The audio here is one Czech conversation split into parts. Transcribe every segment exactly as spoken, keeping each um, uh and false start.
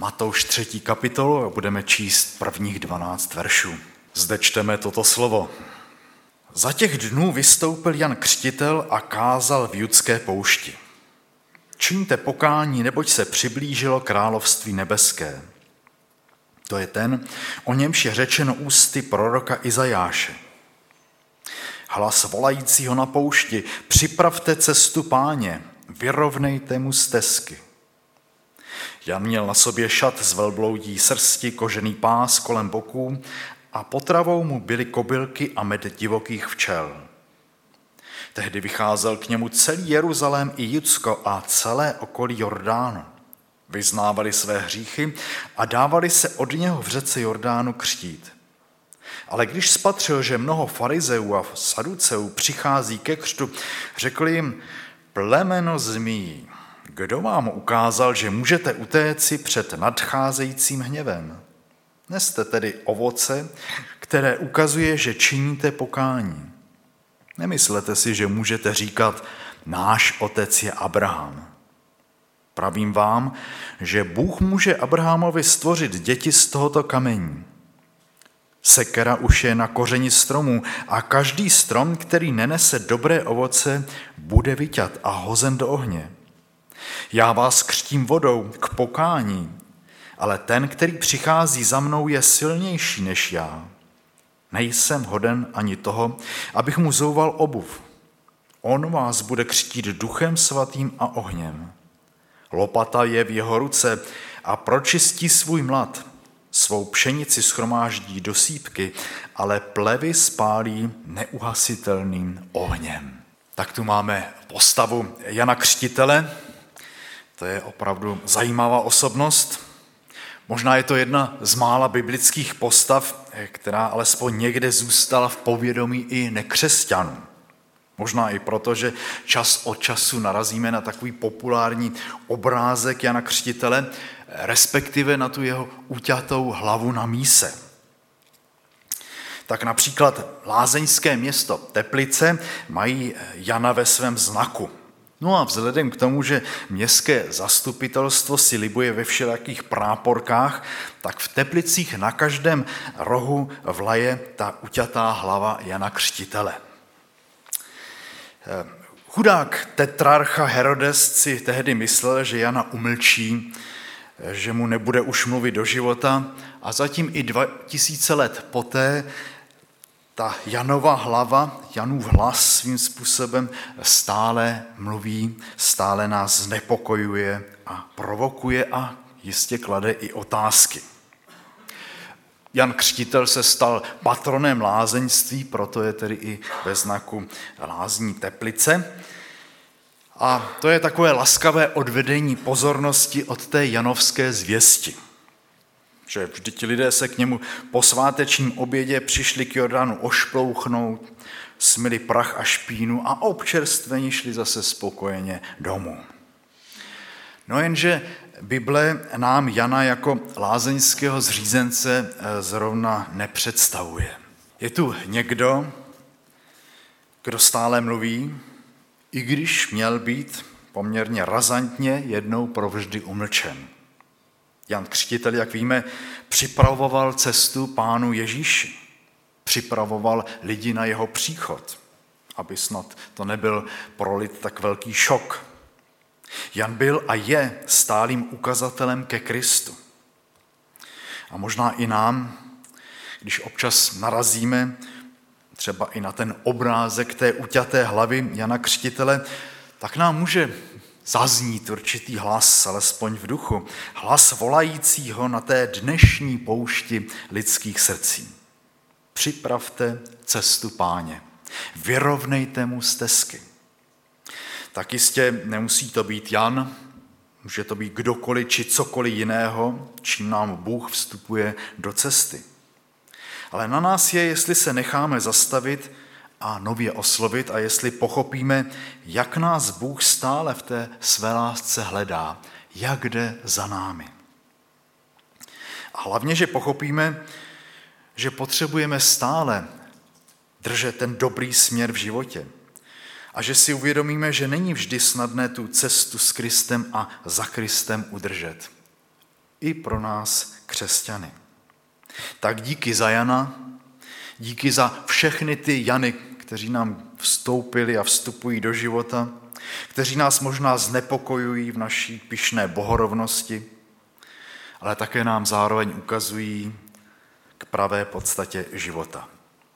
Matouš třetí kapitolu a budeme číst prvních dvanáct veršů. Zde čteme toto slovo. Za těch dnů vystoupil Jan Křtitel a kázal v judské poušti. Čiňte pokání, neboť se přiblížilo království nebeské. To je ten, o němž je řečeno ústy proroka Izajáše. Hlas volajícího na poušti, připravte cestu Páně, vyrovnejte mu stezky. Jan měl na sobě šat z velbloudí srsti, kožený pás kolem boků a potravou mu byly kobylky a med divokých včel. Tehdy vycházel k němu celý Jeruzalém i Judsko a celé okolí Jordánu. Vyznávali své hříchy a dávali se od něho v řece Jordánu křtít. Ale když spatřil, že mnoho farizeů a saduceů přichází ke křtu, řekl jim, plemeno zmíjí, kdo vám ukázal, že můžete utéci před nadcházejícím hněvem? Neste tedy ovoce, které ukazuje, že činíte pokání. Nemyslete si, že můžete říkat, náš otec je Abraham. Pravím vám, že Bůh může Abrahamovi stvořit děti z tohoto kamení. Sekera už je na kořeni stromů a každý strom, který nenese dobré ovoce, bude vyťat a hozen do ohně. Já vás křtím vodou k pokání, ale ten, který přichází za mnou, je silnější než já. Nejsem hoden ani toho, abych mu zouval obuv. On vás bude křtít duchem svatým a ohněm. Lopata je v jeho ruce a pročistí svůj mlad. Svou pšenici shromáždí do sýpky, ale plevy spálí neuhasitelným ohněm. Tak tu máme postavu Jana Křtitele. To je opravdu zajímavá osobnost. Možná je to jedna z mála biblických postav, která alespoň někde zůstala v povědomí i nekřesťanů. Možná i proto, že čas od času narazíme na takový populární obrázek Jana Křtitele, respektive na tu jeho uťatou hlavu na míse. Tak například lázeňské město Teplice mají Jana ve svém znaku. No a vzhledem k tomu, že městské zastupitelstvo si libuje ve všelijakých práporkách, tak v Teplicích na každém rohu vlaje ta uťatá hlava Jana Křtitele. Chudák tetrarcha Herodes si tehdy myslel, že Jana umlčí, že mu nebude už mluvit do života a zatím i dva tisíce let poté ta Janova hlava, Janův hlas svým způsobem stále mluví, stále nás znepokojuje a provokuje a jistě klade i otázky. Jan Křtitel se stal patronem lázeňství, proto je tedy i ve znaku lázní Teplice. A to je takové laskavé odvedení pozornosti od té janovské zvěsti. Že vždyť lidé se k němu po svátečním obědě přišli k Jordánu ošplouchnout, smyli prach a špínu a občerstvení šli zase spokojeně domů. No jenže Bible nám Jana jako lázeňského zřízence zrovna nepředstavuje. Je tu někdo, kdo stále mluví, i když měl být poměrně razantně jednou provždy umlčen. Jan Křtitel, jak víme, připravoval cestu Pánu Ježíši. Připravoval lidi na jeho příchod, aby snad to nebyl pro lid tak velký šok. Jan byl a je stálým ukazatelem ke Kristu. A možná i nám, když občas narazíme třeba i na ten obrázek té uťaté hlavy Jana Křtitele, tak nám může zaznít určitý hlas, alespoň v duchu, hlas volajícího na té dnešní poušti lidských srdcí. Připravte cestu Páně, vyrovnejte mu stezky. Tak jistě nemusí to být Jan, může to být kdokoliv či cokoliv jiného, čím nám Bůh vstupuje do cesty. Ale na nás je, jestli se necháme zastavit a nově oslovit a jestli pochopíme, jak nás Bůh stále v té své lásce hledá, jak jde za námi. A hlavně, že pochopíme, že potřebujeme stále držet ten dobrý směr v životě a že si uvědomíme, že není vždy snadné tu cestu s Kristem a za Kristem udržet. i pro nás křesťany. Tak díky za Jana, díky za všechny ty Jany, kteří nám vstoupili a vstupují do života, kteří nás možná znepokojují v naší pyšné bohorovnosti, ale také nám zároveň ukazují k pravé podstatě života.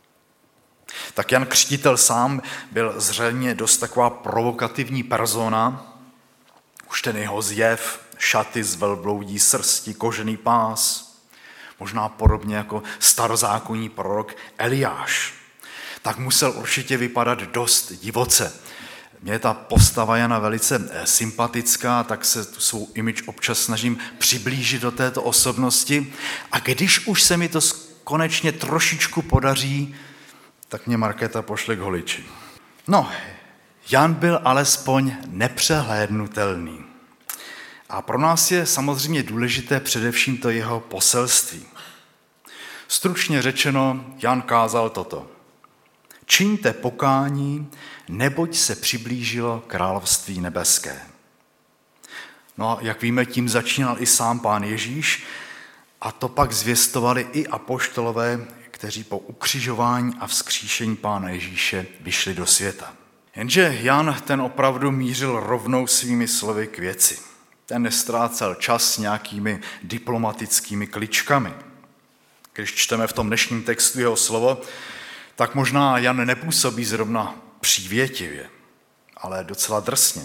Tak Jan Křtitel sám byl zřejmě dost taková provokativní persona. Už ten jeho zjev, šaty z velbloudí srsti, kožený pás, možná podobně jako starozákonní prorok Eliáš, tak musel určitě vypadat dost divoce. Mně je ta postava Jana velice sympatická, tak se tu svou image občas snažím přiblížit do této osobnosti. A když už se mi to konečně trošičku podaří, tak mě Markéta pošle k holiči. No, Jan byl alespoň nepřehlédnutelný. A pro nás je samozřejmě důležité především to jeho poselství. Stručně řečeno, Jan kázal toto. Čiňte pokání, neboť se přiblížilo království nebeské. No a jak víme, tím začínal i sám Pán Ježíš a to pak zvěstovali i apoštolové, kteří po ukřižování a vzkříšení Pána Ježíše vyšli do světa. Jenže Jan ten opravdu mířil rovnou svými slovy k věci. Ten nestrácel čas nějakými diplomatickými kličkami. Když čteme v tom dnešním textu jeho slovo, tak možná Jan nepůsobí zrovna přívětivě, ale docela drsně.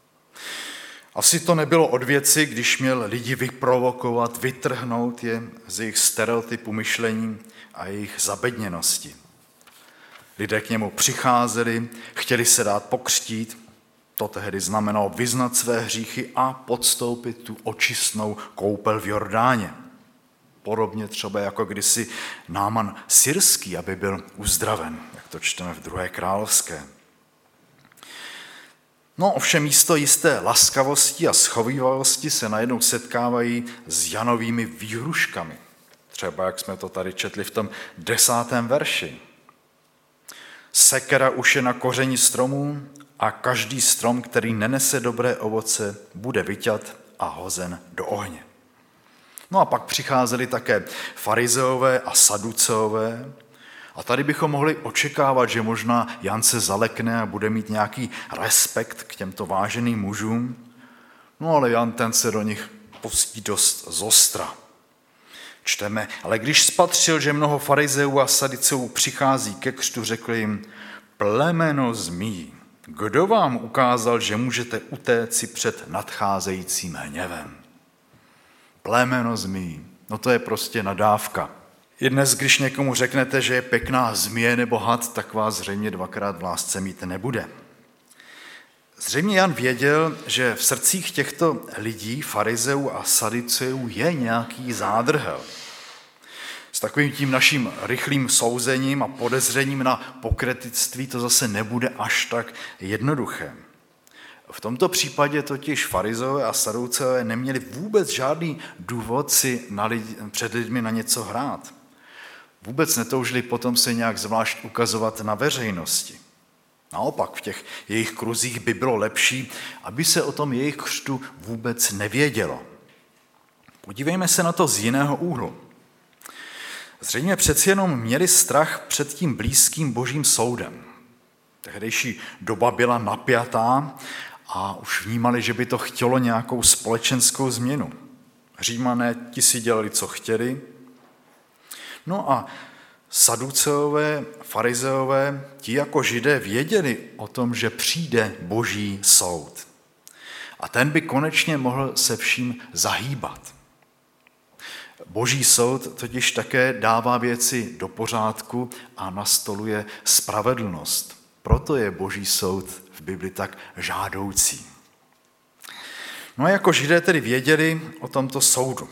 Asi to nebylo od věci, když měl lidi vyprovokovat, vytrhnout je z jejich stereotypu myšlení a jejich zabedněnosti. Lidé k němu přicházeli, chtěli se dát pokřtít, to tehdy znamenalo vyznat své hříchy a podstoupit tu očistnou koupel v Jordáně. Podobně třeba jako kdysi Náman syrský, aby byl uzdraven, jak to čteme v druhé královské. No ovšem místo jisté laskavosti a schovívavosti se najednou setkávají s Janovými výhruškami. Třeba jak jsme to tady četli v tom desátém verši. Sekera už je na kořeni stromů a každý strom, který nenese dobré ovoce, bude vyťat a hozen do ohně. No a pak přicházeli také farizeové a saduceové. A tady bychom mohli očekávat, že možná Jan se zalekne a bude mít nějaký respekt k těmto váženým mužům. No ale Jan ten se do nich pustí dost zostra. Čteme, ale když spatřil, že mnoho farizeů a saduceů přichází ke křtu, řekl jim, plemeno zmí, kdo vám ukázal, že můžete utéci před nadcházejícím hněvem? Plemeno zmí, no to je prostě nadávka. I dnes, když někomu řeknete, že je pěkná zmije nebo had, tak vás zřejmě dvakrát v lásce mít nebude. Zřejmě Jan věděl, že v srdcích těchto lidí, farizeů a saduceů, je nějaký zádrhel. S takovým tím naším rychlým souzením a podezřením na pokrytectví to zase nebude až tak jednoduché. V tomto případě totiž farizeové a saduceové neměli vůbec žádný důvod si na lidi, před lidmi na něco hrát. Vůbec netoužili potom se nějak zvlášť ukazovat na veřejnosti. Naopak v těch jejich kruzích by bylo lepší, aby se o tom jejich křtu vůbec nevědělo. Podívejme se na to z jiného úhlu. Zřejmě přeci jenom měli strach před tím blízkým božím soudem. Tehdejší doba byla napjatá a už vnímali, že by to chtělo nějakou společenskou změnu. Římané ti si dělali, co chtěli. No a saduceové, farizeové, ti jako Židé věděli o tom, že přijde boží soud. A ten by konečně mohl se vším zahýbat. Boží soud totiž také dává věci do pořádku a nastoluje spravedlnost. Proto je boží soud v Bibli tak žádoucí. No a jako Židé tedy věděli o tomto soudu.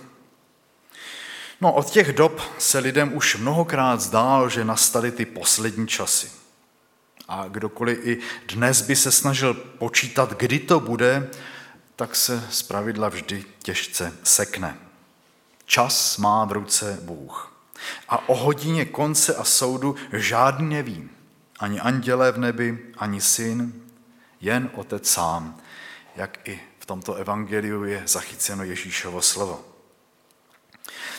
No od těch dob se lidem už mnohokrát zdálo, že nastaly ty poslední časy. A kdokoliv i dnes by se snažil počítat, kdy to bude, tak se zpravidla vždy těžce sekne. Čas má v ruce Bůh. A o hodině konce a soudu žádný neví. Ani andělé v nebi, ani syn, jen Otec sám, jak i v tomto evangeliu je zachyceno Ježíšovo slovo.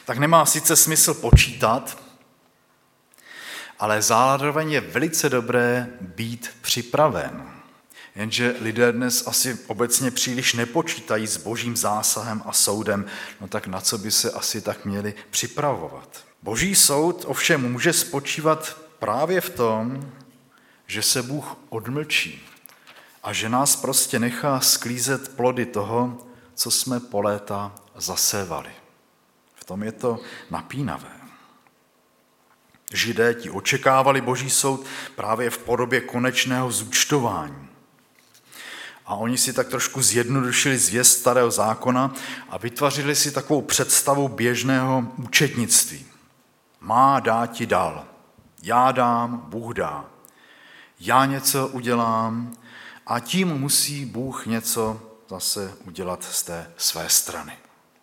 tak nemá sice smysl počítat, ale zároveň je velice dobré být připraven. Jenže lidé dnes asi obecně příliš nepočítají s božím zásahem a soudem, no tak na co by se asi tak měli připravovat? Boží soud ovšem může spočívat právě v tom, že se Bůh odmlčí a že nás prostě nechá sklízet plody toho, co jsme po léta zasévali. V tom je to napínavé. Židé ti očekávali boží soud právě v podobě konečného zúčtování. A oni si tak trošku zjednodušili zvěst starého zákona a vytvořili si takovou představu běžného účetnictví. Má dá ti dal, já dám, Bůh dá. Já něco udělám a tím musí Bůh něco zase udělat z té své strany.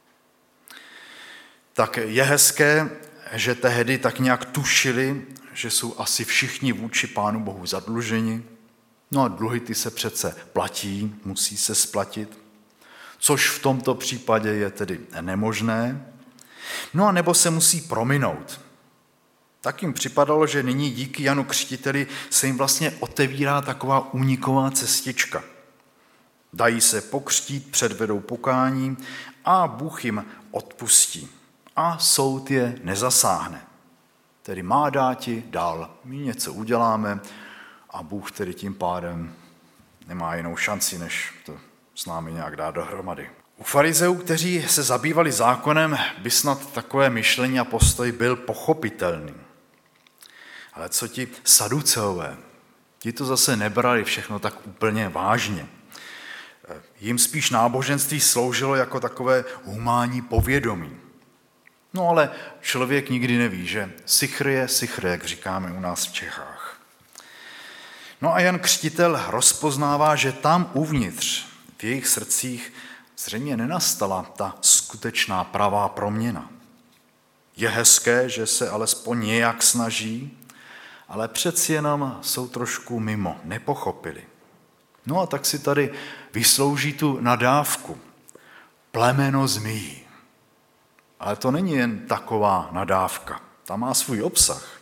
Tak je hezké, že tehdy tak nějak tušili, že jsou asi všichni vůči Pánu Bohu zadluženi. No a dluhy ty se přece platí, musí se splatit, což v tomto případě je tedy nemožné. No a nebo se musí prominout. Tak jim připadalo, že nyní díky Janu Křtiteli se jim vlastně otevírá taková úniková cestička. Dají se pokřtít, předvedou pokání a Bůh jim odpustí. A soud je nezasáhne. Tedy má dáti dál, my něco uděláme a Bůh tedy tím pádem nemá jinou šanci, než to s námi nějak dát dohromady. U farizeů, kteří se zabývali zákonem, by snad takové myšlení a postoj byl pochopitelný. Ale co ti saduceové? Ti to zase nebrali všechno tak úplně vážně. Jim spíš náboženství sloužilo jako takové humánní povědomí. No ale člověk nikdy neví, že sichr je sichr, jak říkáme u nás v Čechách. No a Jan Křtitel rozpoznává, že tam uvnitř, v jejich srdcích, zřejmě nenastala ta skutečná pravá proměna. Je hezké, že se alespoň nějak snaží, ale přeci jenom jsou trošku mimo, nepochopili. No a tak si tady vyslouží tu nadávku. Plemeno zmíjí. Ale to není jen taková nadávka, ta má svůj obsah.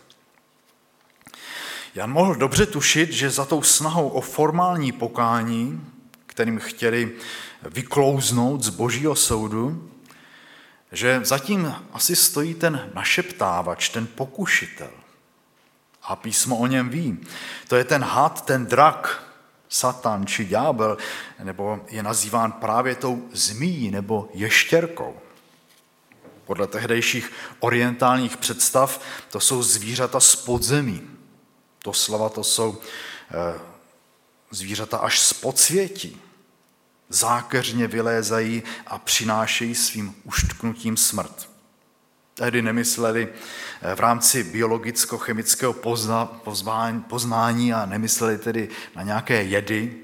Jan mohl dobře tušit, že za tou snahou o formální pokání, kterým chtěli vyklouznout z božího soudu, že zatím asi stojí ten našeptávač, ten pokušitel. A písmo o něm ví. To je ten had, ten drak, Satan či ďábel, nebo je nazýván právě tou zmíjí nebo ještěrkou. Podle tehdejších orientálních představ to jsou zvířata z podzemí. Doslova to jsou e, zvířata až z podsvětí. Zákeřně vylézají a přinášejí svým uštknutím smrt. Tehdy nemysleli v rámci biologicko-chemického pozna, poznání a nemysleli tedy na nějaké jedy,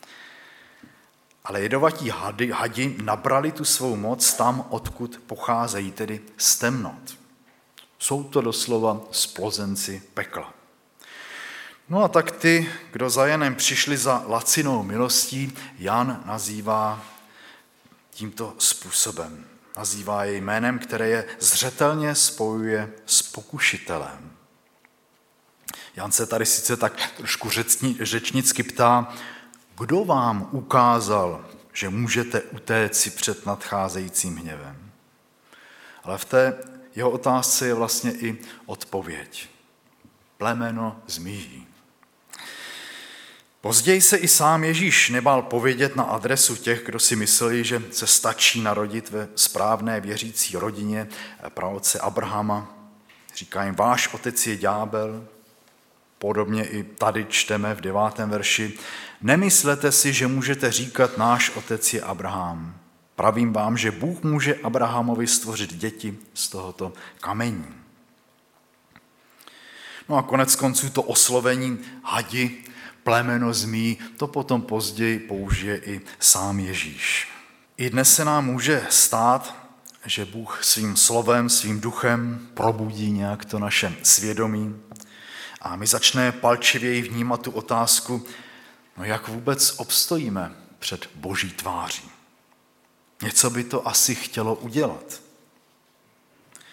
ale jedovatí hady, hadi nabrali tu svou moc tam, odkud pocházejí, tedy z temnot. Jsou to doslova splozenci pekla. No a tak ty, kdo za Janem přišli za lacinou milostí, Jan nazývá tímto způsobem. Nazývá je jménem, které je zřetelně spojuje s pokušitelem. Jan se tady sice tak trošku řečnicky ptá, kdo vám ukázal, že můžete utéci před nadcházejícím hněvem? Ale v té jeho otázce je vlastně i odpověď. Plemeno zmíjí. Později se i sám Ježíš nebál povědět na adresu těch, kdo si mysleli, že se stačí narodit ve správné věřící rodině praotce Abrahama. Říká jim, váš otec je ďábel. Podobně i tady čteme v devátém verši. Nemyslete si, že můžete říkat, náš otec je Abraham. Pravím vám, že Bůh může Abrahamovi stvořit děti z tohoto kamení. No a konec konců to oslovení hadi, plemeno zmí, to potom později použije i sám Ježíš. I dnes se nám může stát, že Bůh svým slovem, svým duchem probudí nějak to naše svědomí a my začneme palčivěji vnímat tu otázku, no jak vůbec obstojíme před Boží tváří. Něco by to asi chtělo udělat.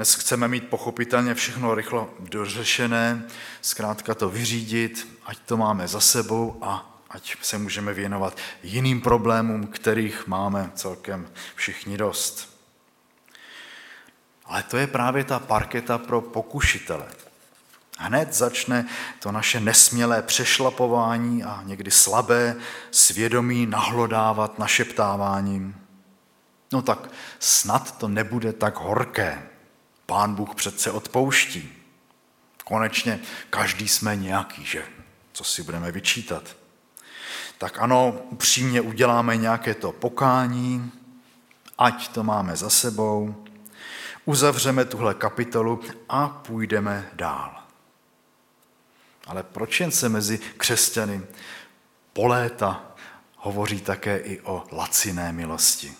Dnes chceme mít pochopitelně všechno rychle dořešené, zkrátka to vyřídit, ať to máme za sebou a ať se můžeme věnovat jiným problémům, kterých máme celkem všichni dost. Ale to je právě ta parketa pro pokušitele. Hned začne to naše nesmělé přešlapování a někdy slabé svědomí nahlodávat našeptáváním. No tak snad to nebude tak horké. Pán Bůh přece odpouští. Konečně každý jsme nějaký, že? Co si budeme vyčítat? Tak ano, upřímně uděláme nějaké to pokání, ať to máme za sebou, uzavřeme tuhle kapitolu a půjdeme dál. Ale proč jen se mezi křesťany po léta hovoří také i o laciné milosti?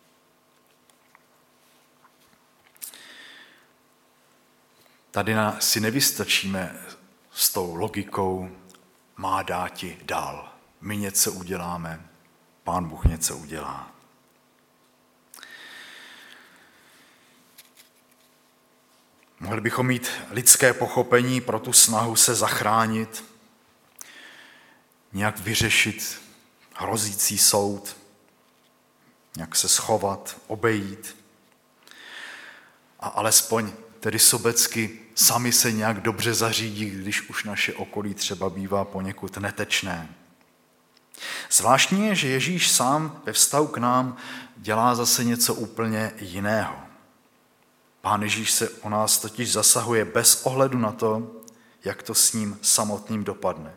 Tady si nevystačíme s tou logikou má dáti dál. My něco uděláme, Pán Bůh něco udělá. Mohli bychom mít lidské pochopení pro tu snahu se zachránit, nějak vyřešit hrozící soud, nějak se schovat, obejít a alespoň tedy sobecky sami se nějak dobře zařídí, když už naše okolí třeba bývá poněkud netečné. Zvláštní je, že Ježíš sám ve vztahu k nám dělá zase něco úplně jiného. Pán Ježíš se o nás totiž zasahuje bez ohledu na to, jak to s ním samotným dopadne.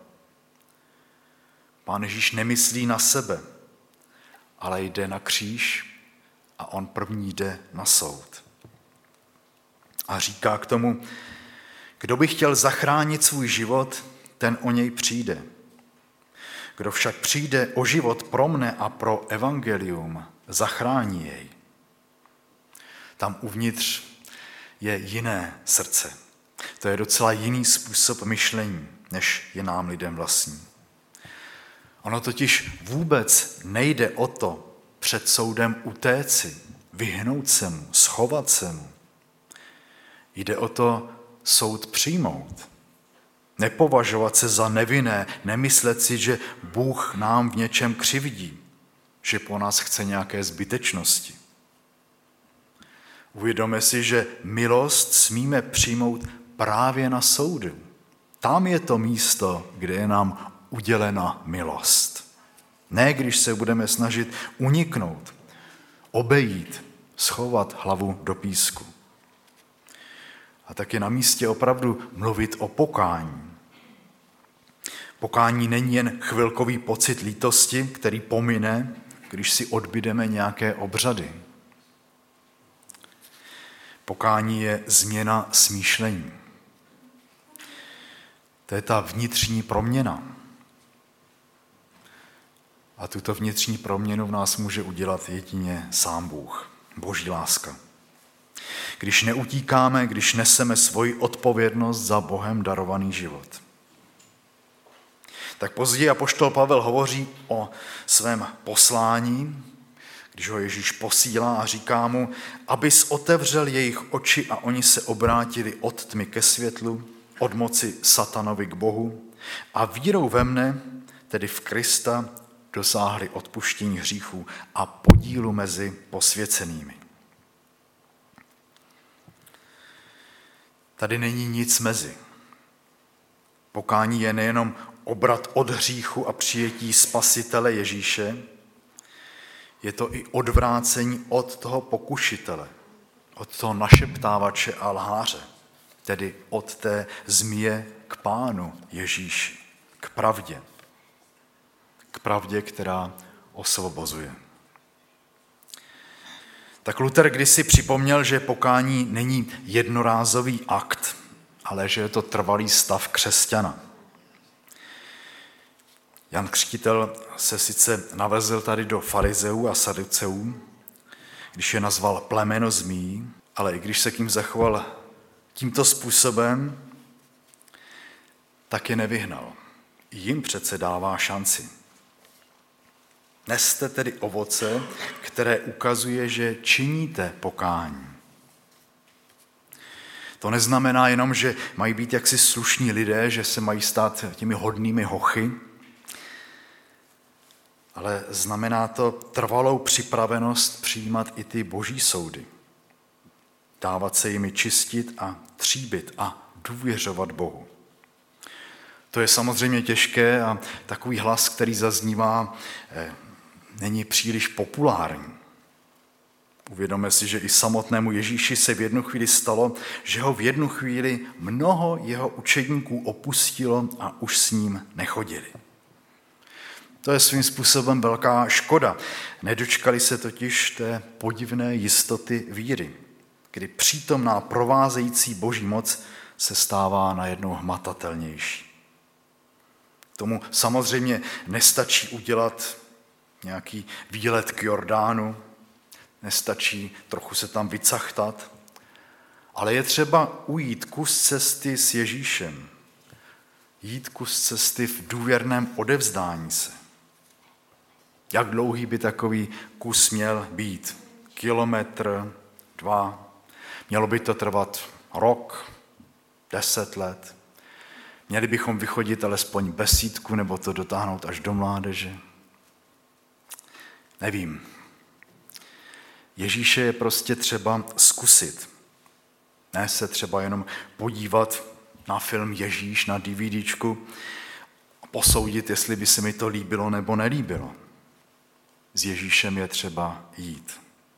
Pán Ježíš nemyslí na sebe, ale jde na kříž a on první jde na soud. A říká k tomu, kdo by chtěl zachránit svůj život, ten o něj přijde. Kdo však přijde o život pro mne a pro evangelium, zachrání jej. Tam uvnitř je jiné srdce. To je docela jiný způsob myšlení, než je nám lidem vlastní. Ono totiž vůbec nejde o to před soudem utéci, vyhnout se mu, schovat se mu. Jde o to soud přijmout. Nepovažovat se za nevinné, nemyslet si, že Bůh nám v něčem křivdí, že po nás chce nějaké zbytečnosti. Uvědomme si, že milost smíme přijmout právě na soudu. Tam je to místo, kde je nám udělena milost. Ne, když se budeme snažit uniknout, obejít, schovat hlavu do písku. A tak je na místě opravdu mluvit o pokání. Pokání není jen chvilkový pocit lítosti, který pomine, když si odbydeme nějaké obřady. Pokání je změna smýšlení. To je ta vnitřní proměna. A tuto vnitřní proměnu v nás může udělat jedině sám Bůh, Boží láska. Když neutíkáme, když neseme svoji odpovědnost za Bohem darovaný život. Tak později apoštol Pavel hovoří o svém poslání, když ho Ježíš posílá a říká mu, abys otevřel jejich oči a oni se obrátili od tmy ke světlu, od moci satanovi k Bohu a vírou ve mne, tedy v Krista, dosáhli odpuštění hříchů a podílu mezi posvěcenými. Tady není nic mezi. Pokání je nejenom obrat od hříchu a přijetí spasitele Ježíše, je to i odvrácení od toho pokušitele, od toho našeptávače a lháře, tedy od té zmije k Pánu Ježíši, k pravdě. K pravdě, která osvobozuje. Tak Luther kdysi připomněl, že pokání není jednorázový akt, ale že je to trvalý stav křesťana. Jan Křtitel se sice navezl tady do farizeů a saduceů, když je nazval plemeno zmí, ale i když se k ním zachoval tímto způsobem, tak je nevyhnal. Jim přece dává šanci. Neste tedy ovoce, které ukazuje, že činíte pokání. To neznamená jenom, že mají být jaksi slušní lidé, že se mají stát těmi hodnými hochy, ale znamená to trvalou připravenost přijímat i ty boží soudy. Dávat se jimi čistit a tříbit a důvěřovat Bohu. To je samozřejmě těžké a takový hlas, který zaznívá, není příliš populární. Uvědomme si, že i samotnému Ježíši se v jednu chvíli stalo, že ho v jednu chvíli mnoho jeho učedníků opustilo a už s ním nechodili. To je svým způsobem velká škoda. Nedočkali se totiž té podivné jistoty víry, kdy přítomná provázející boží moc se stává najednou hmatatelnější. Tomu samozřejmě nestačí udělat nějaký výlet k Jordánu, nestačí trochu se tam vycachtat, ale je třeba ujít kus cesty s Ježíšem, jít kus cesty v důvěrném odevzdání se. Jak dlouhý by takový kus měl být? Kilometr, dva? Mělo by to trvat rok, deset let? Měli bychom vychodit alespoň besídku nebo to dotáhnout až do mládeže? Nevím. Ježíše je prostě třeba zkusit. Ne se třeba jenom podívat na film Ježíš na DVDčku a posoudit, jestli by se mi to líbilo nebo nelíbilo. S Ježíšem je třeba jít.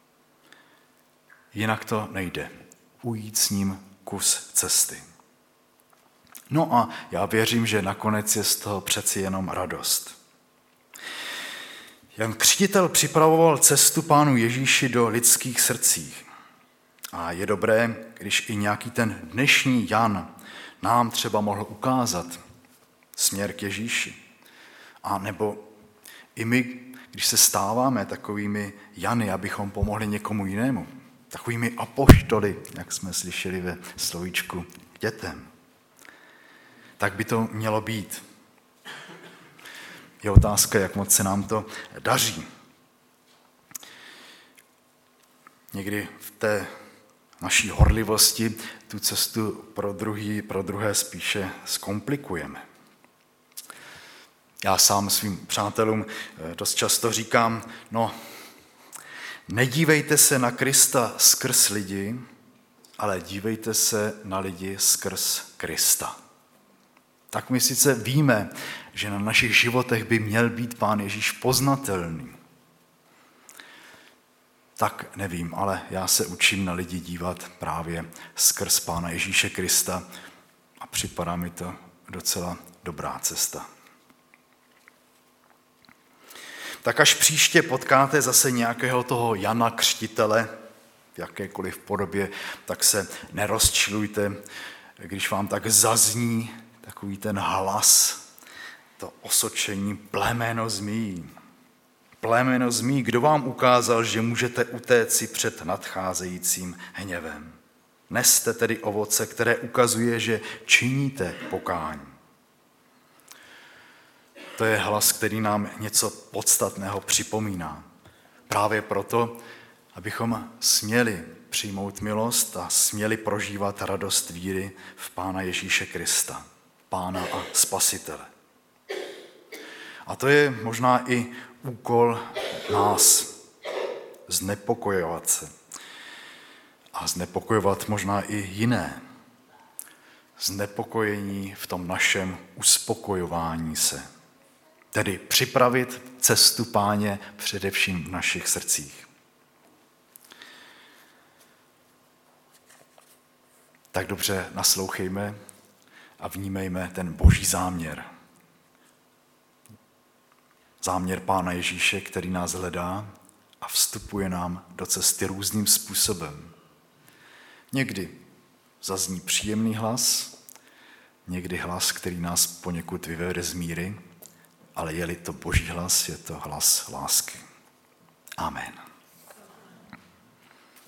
Jinak to nejde. Ujít s ním kus cesty. No a já věřím, že nakonec je z toho přeci jenom radost. Jan Křtitel připravoval cestu Pánu Ježíši do lidských srdcích. A je dobré, když i nějaký ten dnešní Jan nám třeba mohl ukázat směr k Ježíši. A nebo i my, když se stáváme takovými Jany, abychom pomohli někomu jinému, takovými apoštoly, jak jsme slyšeli ve slovíčku k dětem, tak by to mělo být. Je otázka, jak moc se nám to daří. Někdy v té naší horlivosti tu cestu pro, druhý, pro druhé spíše zkomplikujeme. Já sám svým přátelům dost často říkám, no, nedívejte se na Krista skrz lidi, ale dívejte se na lidi skrz Krista. Tak my sice víme, že na našich životech by měl být Pán Ježíš poznatelný. Tak nevím, ale já se učím na lidi dívat právě skrz Pána Ježíše Krista a připadá mi to docela dobrá cesta. Tak až příště potkáte zase nějakého toho Jana Křtitele v jakékoliv podobě, tak se nerozčilujte, když vám tak zazní takový ten hlas, to osočení plemeno zmí. Plemeno zmí, kdo vám ukázal, že můžete utéci před nadcházejícím hněvem. Neste tedy ovoce, které ukazuje, že činíte pokání. To je hlas, který nám něco podstatného připomíná. Právě proto, abychom směli přijmout milost a směli prožívat radost víry v Pána Ježíše Krista, Pána a Spasitele. A to je možná i úkol nás, znepokojovat se. A znepokojovat možná i jiné. Znepokojení v tom našem uspokojování se. Tedy připravit cestu Páně především v našich srdcích. Tak dobře naslouchejme a vnímejme ten boží záměr. Záměr Pána Ježíše, který nás hledá a vstupuje nám do cesty různým způsobem. Někdy zazní příjemný hlas, někdy hlas, který nás poněkud vyvede z míry, ale je-li to boží hlas, je to hlas lásky. Amen.